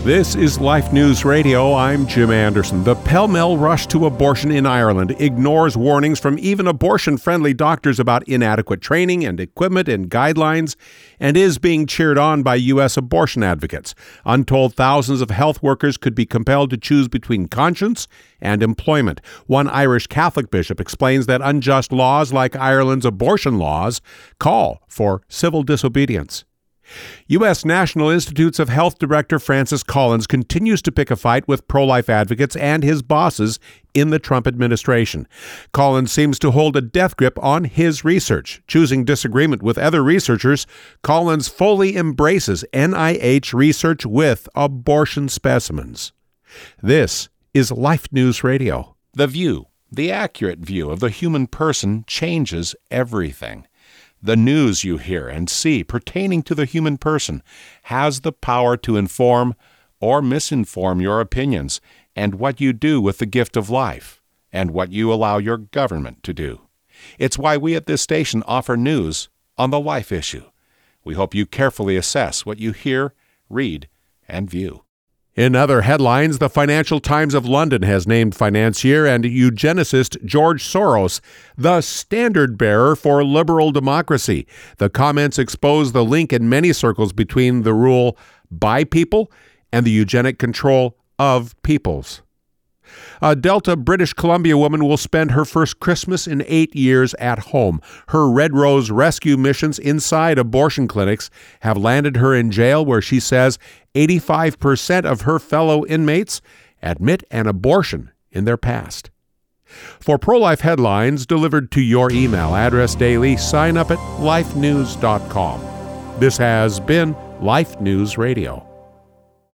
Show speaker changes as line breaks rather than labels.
This is Life News Radio. I'm Jim Anderson. The pell-mell rush to abortion in Ireland ignores warnings from even abortion-friendly doctors about inadequate training and equipment and guidelines, and is being cheered on by U.S. abortion advocates. Untold thousands of health workers could be compelled to choose between conscience and employment. One Irish Catholic bishop explains that unjust laws like Ireland's abortion laws call for civil disobedience. U.S. National Institutes of Health Director Francis Collins continues to pick a fight with pro-life advocates and his bosses in the Trump administration. Collins seems to hold a death grip on his research. Choosing disagreement with other researchers, Collins fully embraces NIH research with abortion specimens. This is Life News Radio.
The view, the accurate view of the human person, changes everything. The news you hear and see pertaining to the human person has the power to inform or misinform your opinions and what you do with the gift of life and what you allow your government to do. It's why we at this station offer news on the life issue. We hope you carefully assess what you hear, read, and view.
In other headlines, the Financial Times of London has named financier and eugenicist George Soros the standard-bearer for liberal democracy. The comments expose the link in many circles between the rule by people and the eugenic control of peoples. A Delta, British Columbia woman will spend her first Christmas in 8 years at home. Her Red Rose rescue missions inside abortion clinics have landed her in jail, where she says 85% of her fellow inmates admit an abortion in their past. For pro-life headlines delivered to your email address daily, sign up at lifenews.com. This has been Life News Radio.